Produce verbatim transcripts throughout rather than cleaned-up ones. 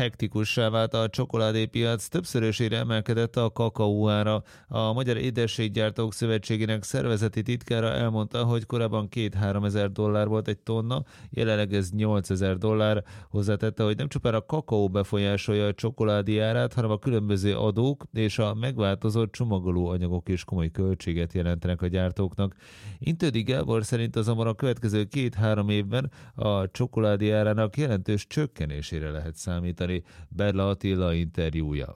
Hektikussá vált a csokoládépiac, többszörösére emelkedett a kakaó ára. A Magyar Édességgyártók Szövetségének szervezeti titkára elmondta, hogy korábban két-három ezer dollár volt egy tonna, jelenleg ez nyolcezer dollár. Hozzátette, hogy nem csupán a kakaó befolyásolja a csokoládé árát, hanem a különböző adók és a megváltozott csomagolóanyagok is komoly költséget jelentenek a gyártóknak. Intődi Gábor szerint azonban a következő két-három évben a csokoládé árának jelentős csökkenésére lehet számítani. Berla Attila interjúja.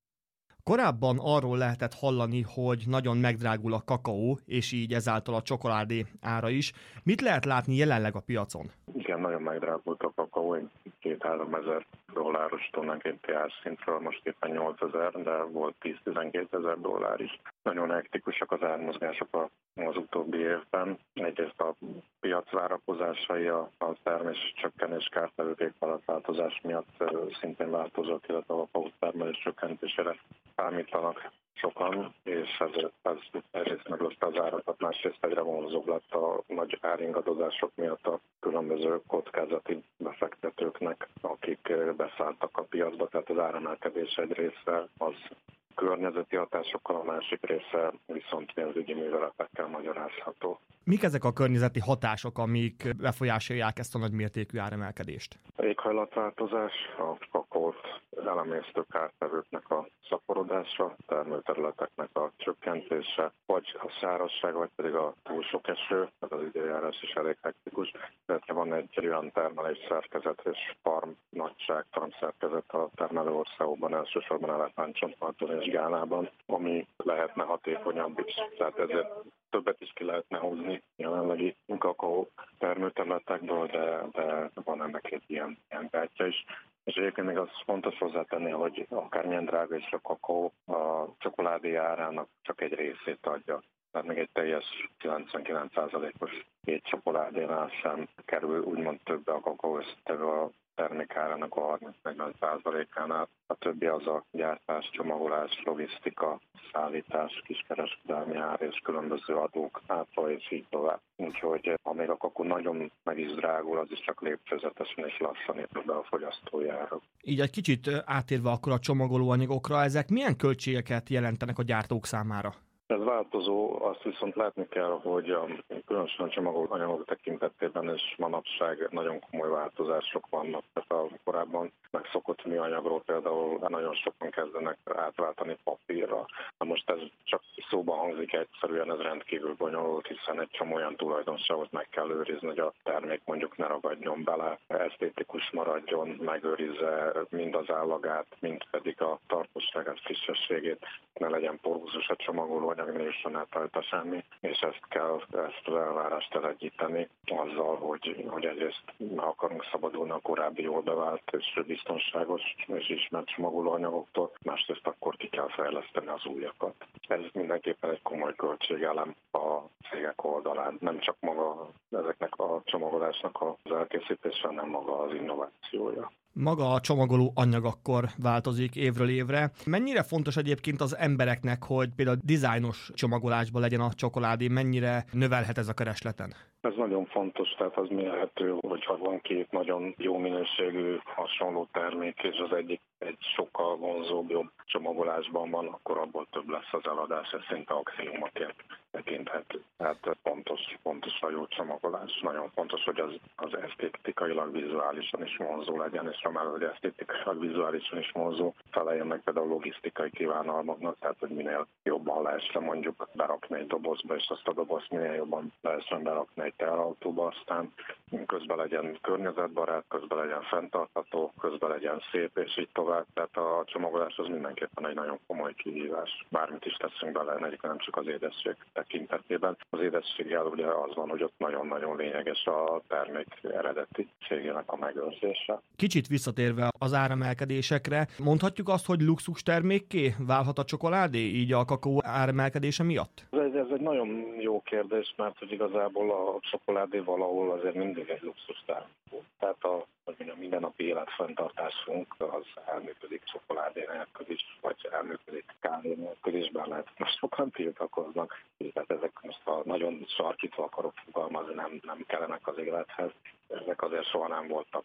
Korábban arról lehetett hallani, hogy nagyon megdrágul a kakaó, és így ezáltal a csokoládé ára is. Mit lehet látni jelenleg a piacon? Igen, nagyon megdrágult a kakaó, két-három ezer dolláros tonnánkénti árszintről, most éppen nyolcezer, de volt tíz-tizenkét ezer dollár is. Nagyon hektikusak az ármozgások az utóbbi évben. Egyrészt a piac várakozásai, a termés csökkenés, kártevők éghajlatváltozás miatt szintén változott, illetve a kakaó termelés csökkentésére számítanak sokan, és ez, ez egyrészt meglökte az árakat, másrészt egyre vonzóbb lett a nagy áringadozások miatt a különböző kockázati befektetőknek, akik beszálltak a piacba, tehát az áremelkedés egy része az környezeti hatásokkal, a másik része viszont pénzügyi műveletekkel magyarázható. Mik ezek a környezeti hatások, amik befolyásolják ezt a nagymértékű áremelkedést? A éghajlatváltozás, a kakaót elemésztő kártevőknek a szaporodása, termőterületeknek a csökkentése, vagy a szárazság, vagy pedig a túl sok eső, ez az időjárás is elég hektikus, illetve van egy olyan termelés szerkezet és farm nagyság, farm szerkezet a termelő országokban, elsősorban elefántcsontparton és Gánában, ami lehetne hatékonyabb is. Tehát ezért többet is ki lehetne hozni jelenlegi kakaó termőterületekből, de, de van ennek egy ilyen, ilyen gátja is. És egyébként még az fontos hozzátenni, hogy akármilyen drága is a kakaó, a csokoládé árának csak egy részét adja. Tehát még egy teljes kilencvenkilenc százalékos két csokoládénál sem kerül úgymond többe a kakaó összetevő a termékárának a harminc-negyven százalékánál. A többi az a gyártás, csomagolás, logisztika, szállítás, kiskereskedelmi ár és különböző adók áfa és így tovább. Úgyhogy ha még a kakó nagyon meg is drágul, az is csak lépcsőzetesen és lassan ér be a fogyasztói ára. Így egy kicsit átérve akkor a csomagolóanyagokra, ezek milyen költségeket jelentenek a gyártók számára? Ez változó, azt viszont látni kell, hogy a különösen a csomagolóanyagok tekintetében is manapság nagyon komoly változások vannak. Tehát a korábban megszokott műanyagról például nagyon sokan kezdenek átváltani papírra. Na most ez csak szóban hangzik egyszerűen, ez rendkívül bonyolult, hiszen egy csomó olyan tulajdonságot meg kell őrizni, hogy a termék mondjuk ne ragadjon bele, esztétikus maradjon, megőrizze mind az állagát, mind pedig a tartóságát, frissességét, ne legyen porózus a csomagoló, ne jusson át rajta semmi, és ezt kell, ezt az elvárást elegyíteni azzal, hogy, hogy egyrészt meg akarunk szabadulni a korábbi jól bevált és biztonságos és ismert csomagolóanyagoktól, másrészt akkor ki kell fejleszteni az újakat. Ez mindenképpen egy komoly költségelem a cégek oldalán, nem csak maga ezeknek a csomagolásnak az elkészítése, hanem maga az innovációja. Maga a csomagoló anyag akkor változik évről évre. Mennyire fontos egyébként az embereknek, hogy például dizájnos csomagolásban legyen a csokoládé, mennyire növelhet ez a keresleten? Ez nagyon fontos, tehát az mérhető, hogyha van két nagyon jó minőségű hasonló termék, és az egyik egy sokkal vonzóbb, jobb csomagolásban van, akkor abból több lesz az eladás, ez szinte axiómaként tekinthető. Tehát fontos, fontos a jó csomagolás. Nagyon fontos, hogy az, az esztétikailag, vizuálisan is vonzó legyen, és amellett, hogy esztétikailag, vizuálisan is vonzó, feleljen meg például logisztikai kívánalmaknak, tehát hogy minél jobban lehessen mondjuk berakni egy dobozba, és azt a dobozt minél jobban lehessen berakni egy teherautóba, aztán közben legyen környezetbarát, közben legyen fenntartható, közben legyen szép, és így tovább. Tehát a csomagolás az mindenképpen egy nagyon komoly kihívás. Bármit is teszünk bele, egyébként nem csak az édesség tekintetében. Az édességgel ugye az van, hogy ott nagyon-nagyon lényeges a termék eredetiségének a megőrzése. Kicsit visszatérve az áremelkedésekre, mondhatjuk azt, hogy luxus termékké válhat a csokoládé így a kakaó áremelkedése miatt? Ez, ez egy nagyon jó kérdés, mert hogy igazából a csokoládé valahol azért mindig egy luxus termék. Tehát a, a mindennapi életfenntartásunk az elműködik csokoládé nélkül is, vagy elműködik kávé nélkül is, bár lehet, most sokan tiltakoznak. Tehát ezek most, ha nagyon sarkítva akarok fogalmazni, nem, nem kellenek az élethez. Ezek azért soha nem voltak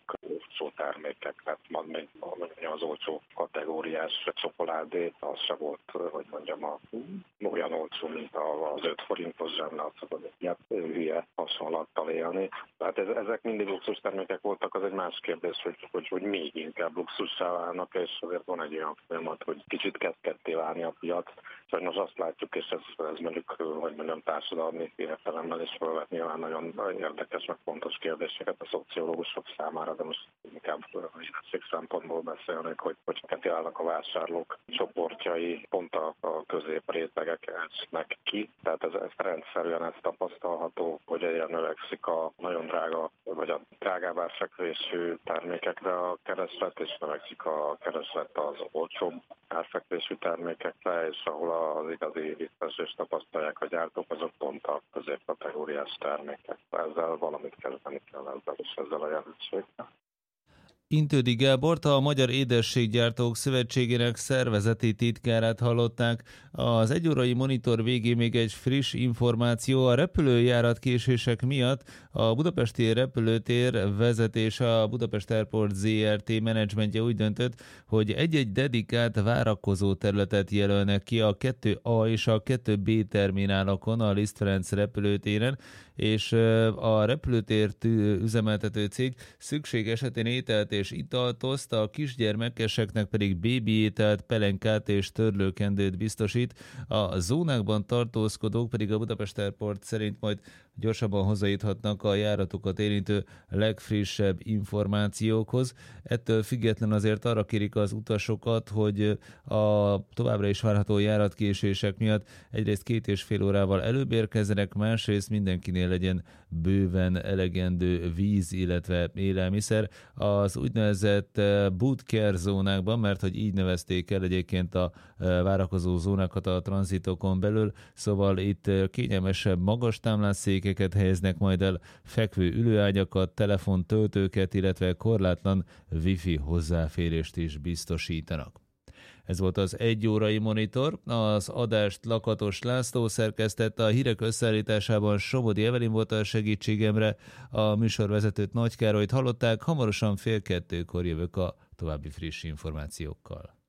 olcsó termékek, mert még az olcsó kategóriás csokoládé, az se volt, hogy mondjam, a, olyan olcsó, mint az öt forintos zsenne, azt szabad egy ilyen hülye hasonlattal élni. Tehát ez, ezek mindig luxus termékek voltak, az egy más kérdés, hogy, hogy, hogy még inkább luxussá válnak, és azért van egy olyan folyamat, hogy kicsit kezd ketté válni a piac. Sajnos azt látjuk, és ez, ez mondjuk, hogy mondjam, társadalmi értelemmel is felvet nyilván nagyon érdekes, meg fontos kérdéseket a szociológusok számára, de most inkább érettségi szempontból beszélnek, hogy hogy ketté válnak a vásárlók csoportjai, pont a, a középrétegek esnek ki. Tehát ez, ez rendszerűen ez tapasztalható, hogy egyre növekszik a nagyon drága, vagy a drágább árfekvésű termékekre a kereslet, és növekszik a kereslet az olcsóbb árfekvésű termékekre, és ahol az igazi visszaesést tapasztalják a gyártók, azok pont a középkategóriás termékek. Ezzel valamit kezdeni kell ezzel és ezzel a jelenséggel. Intődi Gábort, a Magyar Édességgyártók Szövetségének szervezeti titkárát hallották. Az egyórai monitor végén még egy friss információ. A repülőjárat késések miatt a budapesti repülőtér vezetése, a Budapest Airport zé er té menedzsmentje úgy döntött, hogy egy-egy dedikált várakozó területet jelölnek ki a kettő á és a kettő bé terminálokon a Liszt Ferenc repülőtéren, és a repülőtért üzemeltető cég szükség esetén ételt és italt oszt, a kisgyermekeseknek pedig bébi ételt, pelenkát és törlőkendőt biztosít. A zónákban tartózkodók pedig a Budapest Airport szerint majd gyorsabban hozzájuthatnak a járatokat érintő legfrissebb információkhoz. Ettől független azért arra kérik az utasokat, hogy a továbbra is várható járatkésések miatt egyrészt két és fél órával előbb érkezzenek, másrészt mindenkinél legyen bőven elegendő víz, illetve élelmiszer. Az úgynevezett boot care zónákban, mert hogy így nevezték el egyébként a várakozó zónákat a tranzitokon belül, szóval itt kényelmesebb magas támlásszékeket helyeznek majd el, fekvő ülőágyakat, telefontöltőket, illetve korlátlan wifi hozzáférést is biztosítanak. Ez volt az egyórai monitor, az adást Lakatos László szerkesztette, a hírek összeállításában Somodi Evelin volt a segítségemre, a műsorvezetőt Nagy Károlyt hallották, hamarosan fél kettőkor jövök a további friss információkkal.